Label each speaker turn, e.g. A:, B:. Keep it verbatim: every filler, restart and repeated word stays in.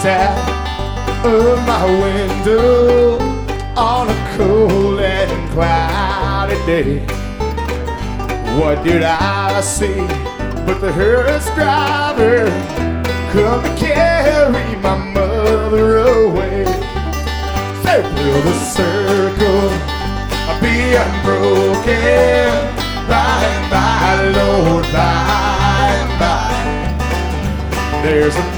A: out of my window on a cold and cloudy day. What did I see but the hearse driver come to carry my mother away? Say, will the circle be unbroken by and by, Lord, by and by? There's a